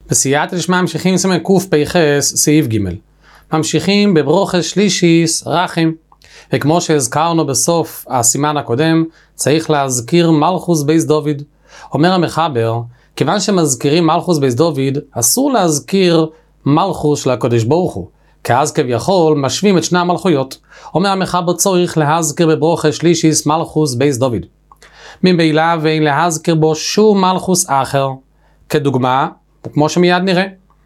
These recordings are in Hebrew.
בסייעתא דשמיא ממשיכים סימן קפ"ח סעיף ג'. ממשיכים בברוכס שלישיס רחם. וכמו שהזכרנו בסוף הסימן הקודם, צריך להזכיר מלכוס בייס דוד. אומר המחבר, כיוון שמזכירים מלכוס בייס דוד, אסור להזכיר מלכוס של הקדוש ברוך הוא, כי אז כביכול משווים את שני המלכויות. אומר המחבר, צריך להזכיר בברוכס שלישיס מלכוס בייס דוד. ממילא ואין להזכיר בו שום מלכוס אחר. כדוגמה, כמו שמיד נראה,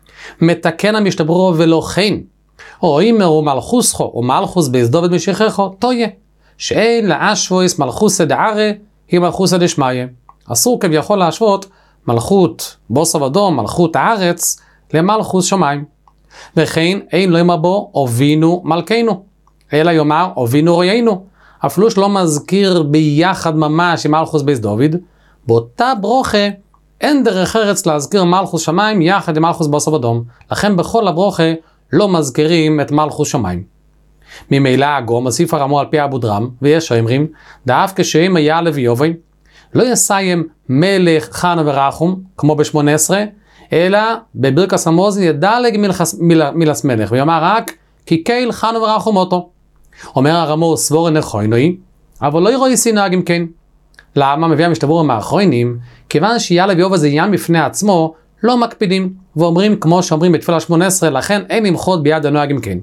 מתקן המשתברו ולא כן, או אימרו מלכוסכו או מלכוס בייס דוד משיחךו, תויה, שאין להשוות מלכוסא דערא היא מלכוסא דשמיא. אסור כביכול להשוות מלכות בוסר ודום, מלכות הארץ, למלכוס שמיים. וכן אין לא יאמר בו אבינו מלכנו, אלא יאמר אבינו רואינו. אפילו שלא מזכיר ביחד ממש עם מלכוס בייס דוד, באותה ברוכה אין דרך ארץ להזכיר מלכוס שמיים יחד עם מלכוס בוסר ודום. לכן בכל הברוכה לא מזכירים את מלכוס שמיים. ממילא הגו מוסיף הרמו על פי אבו דרם, ויש אומרים, דאף כשהם היה לביובי, לא יסיים מלך חנה ורחום, כמו ב-18, אלא בברכס המוזן ידלג מילס מלך, ויאמר רק, כי קהיל חנה ורחום אותו. אומר הרמו סבור נכוינוי, אבל לא ירואי סינג אם כן. למה? מביא המשתברו מהאחרונים, כיוון שיהיה לביובי זה עניין בפני עצמו, לא מקפידים, ואומרים כמו שאומרים בתפילה 18, לכן אין למחות ביד הנוהג אם כן.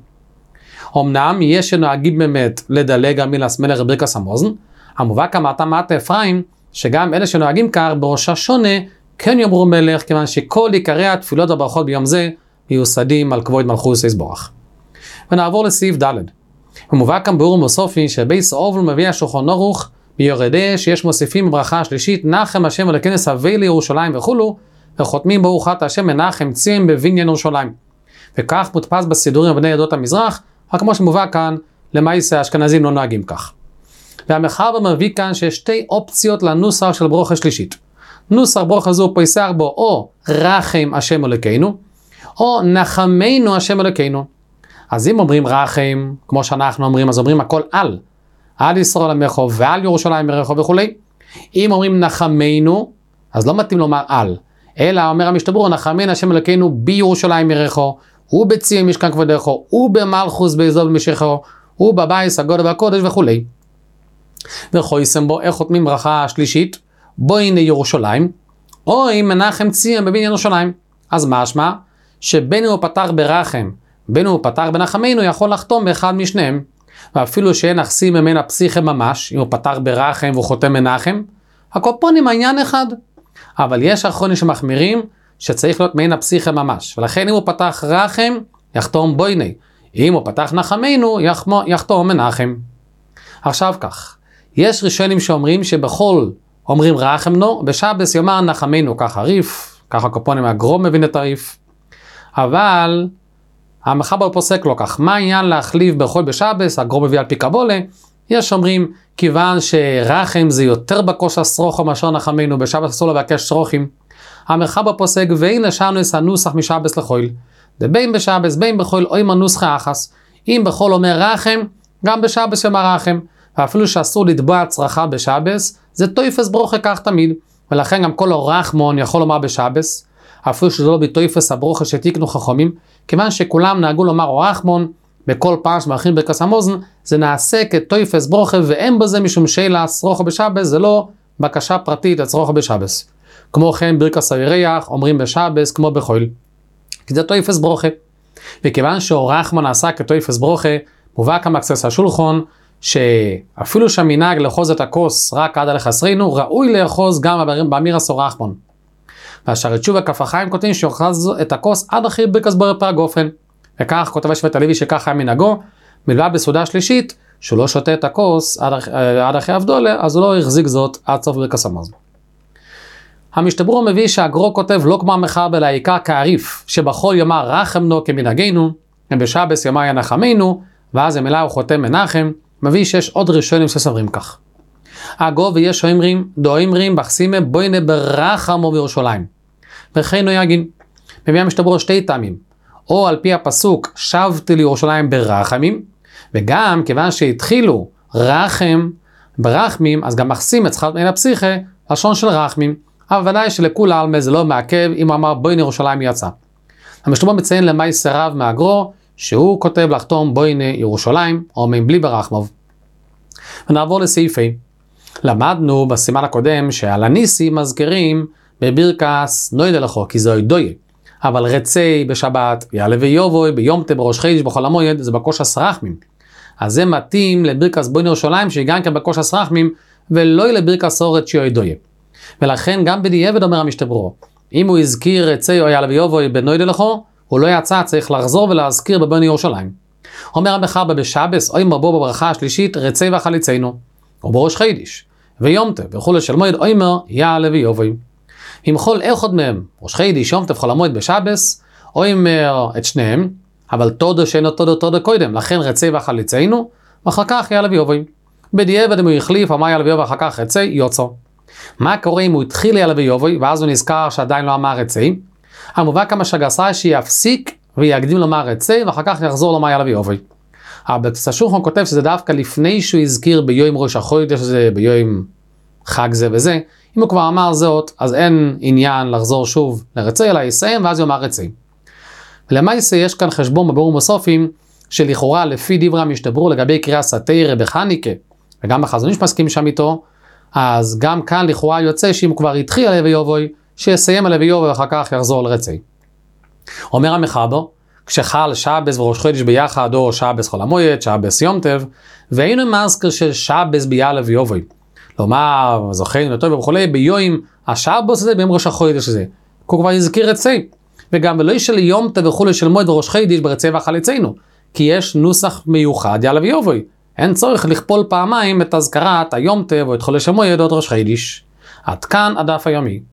אמנם יש שנוהגים באמת לדלג על מילס מלך בברכס המוזן, המובא כמעט מעט אפרים, שגם אלה שנוהגים כך בראש השונה, כן יאמרו מלך, כיוון שכל עיקרי התפילות והברכות ביום זה, מיוסדים על כבוד מלכוס יסבורך. ונעבור לסעיף ד'. המובא כאן באור מוסופי, שבייס אובל מביא השולחן ערוך, ביורדי שיש מוסיפים בברכה השלישית, נחם השם ולכנס הווי לירושלים וכולו, וחותמים ברוכת השם מנחם ציון בבניין ירושלים. וכך מודפס בסידורים בני עדות המזרח, רק כמו שמובא כאן, למעשה האשכנזים לא נוהגים כך. והמחבר מביא כאן שיש שתי אופציות לנוסח של ברוכה שלישית. נוסח ברוכה זו פייסר בו או רחם השם אלוקינו, או נחמנו השם אלוקינו. אז אם אומרים רחם, כמו שאנחנו אומרים, אז אומרים הכל על ישראל עמך ועל ירושלים עמך וכו'. אם אומרים נחמנו, אז לא מתאים לומר על, אלא אומר המשתברו, נחמנו השם אלוקינו בירושלים עמך, ובציון משכן כבודך, ובמלכוס בייס דוד משיחו, ובבייס הגודל והקודש וכו'. וחויסם בו איך חותמים ברכה שלישית, בו הנה ירושלים, או אם מנחם ציון בבניין ירושלים. אז משמע, שבין הוא פתח ברחם, בין הוא פתח בנחמנו, יכול לחתום באחד משניהם. ואפילו שאין נכסים ממנה פסיכה ממש, אם הוא פתח ברחם והוא חותם מנחם, הקופונים העניין אחד. אבל יש אחרונים שמחמירים, שצריך להיות מעין הפסיכה ממש. ולכן אם הוא פתח רחם, יחתום בויני. אם הוא פתח נחמנו, יחתום מנחם. עכשיו כך, יש ראשונים שאומרים שבכל אומרים רחמנו, בשבס יאמר נחמנו, ככה ריף, ככה קופונים הגרום מבין את הריף. אבל המחבר פוסק לו כך, מה העניין להחליף בכל בשבס, הגרום מביא על פי קבולה, יש אומרים, כיוון שרחם זה יותר בקוש הסרוכו מאשר נחמנו, בשבס אסור לבקש סרוכים, המחבר פוסק, ואין לשנו את הנוסח משבס לחויל, בין בשבס, בין בחויל, או עם הנוסחה אחס, אם בחול אומר רחם, גם בשבס יאמר רחם, ואפילו שאסור לתבוע צרחה בשבס, זה טויפס ברוכה כך תמיד, ולכן גם כל הרחמון יכול לומר בשבס, אפילו שזה לא בטויפס הברוכה שתיקנו חכמים, כיוון שכולם נהגו לומר רחמון, בכל פעם שמאחרים ברכס המוזן, זה נעשה כטויפס ברוכה, ואין בזה משום שאלה צרוכה בשבס, זה לא בקשה פרטית לצרוכה בשבס. כמו כן ברכס הירח אומרים בשבס כמו בחול, כי זה טויפס ברוכה. וכיוון שהרחמון נעשה כטויפס ברוכה, מובא כמקסס השולחון, שאפילו שהמנהג לאחוז את הכוס רק עד לחסרינו, ראוי לאחוז גם באמיר הסור רחמון. והשאר תשובה כף החיים כותבים שאוחז את הכוס עד אחרי ברכס בורא פרק אופן. וכך כותב השבט הלוי שכך היה מנהגו, מלבד בסעודה שלישית, שהוא לא שותה את הכוס עד אחרי אבדולה, אז הוא לא החזיק זאת עד סוף ברכס המוזן. המשתברו מביא שהגרו כותב לא כמו המחבר אלא העיקר כעריף, שבכל יאמר רחמנו כמנהגנו, ובשבס יאמר ינחמנו, ואז המילה הוא חותם מנחם, מביא שיש עוד ראשונים שסברים כך. אגב, ויש דואמרים בחסימה בוינה ברחמו בירושלים. וכן נוהגים. מביא המשתברו שתי טעמים. או על פי הפסוק שבתי לירושלים ברחמים, וגם כיוון שהתחילו רחם ברחמים, אז גם מחסים את שכר מן הפסיכה, לשון של רחמים. אבל ודאי שלכול העלמא זה לא מעכב אם הוא אמר בוין ירושלים יצא. המשלמה מציין למאי סירב מהגרו, שהוא כותב לחתום בוין ירושלים, או מבלי ברחמוב. ונעבור לסעיף A. למדנו בסימן הקודם שעל הניסי מזכירים בברכס נוידא לכו, כי זו דויה. אבל רצי בשבת, יעלה ויובוי, ביום טוב, בראש חודש, בחול המועד, זה בקושס רחמים. אז זה מתאים לברכס בוין ירושלים, שהיא גם כן בקושס רחמים, ולא לברכס אורת שיועי דויה. ולכן גם בדיעבד אומר המשתברו, אם הוא הזכיר רצי או יעלה ויובוי בנוידא לכו, הוא לא יצא, צריך לחזור ולהזכיר בבוין ירושלים. אומר המחבר בשבס, או אמר בו בברכה השלישית, רצי וחליצנו, או בראש חודש, ויום טוב, וכולי של מועד, או אמר יעלה ויובוי. אם כל אחד מהם, ראש חודש, יום טוב, חול המועד בשבס, או אמר את שניהם, אבל תודו שאינו תודו קודם, לכן רצי וחליצנו, ואחר כך יעלה ויובוי. בדיעבד אם הוא החליף, אמר יעלה ויובוי, אחר כך רצי, יוצא. מה קורה אם הוא התחיל יעלה ויובוי, ואז הוא נזכר שעדיין לא אמר רצי? המובא כמה שגסה שיפסיק ויקדים לומר רצי, ואחר כך יחזור לומר יעלה ויובוי. אבל השולחן כותב שזה דווקא לפני שהוא הזכיר ביום ראש החודש, שזה ביום חג זה וזה, אם הוא כבר אמר זאת, אז אין עניין לחזור שוב לרצי, אלא יסיים ואז יאמר רצי. ולמעשה יש כאן חשבון בבירורים בסופים, שלכאורה לפי דברי המשתברו לגבי קריאה סתירה בחניקה, וגם בחזון איש מסכים שם איתו, אז גם כאן לכאורה יוצא שאם הוא כבר התחיל יעלה ויובוי, שיסיים יעלה ויובוי ואחר כך יחזור לרצי. אומר המחבר, כשחל שבס וראש חודש ביחד, או שבס חול המועד, שבס יום טוב, והיינו מזכר של שבס ביעלה ויובוי. לומר, זוכרנו לטוב וכולי, ביום השבס הזה, ביום ראש החודש הזה. הוא כבר הזכיר רצי. וגם ולא של יום טוב וכולי של מועד וראש חודש ברצי וחליצנו. כי יש נוסח מיוחד יעלה ויובוי. אין צורך לכפול פעמיים את הזכרת היום טוב או את חודש המועד או את ראש חודש. עד כאן הדף היומי.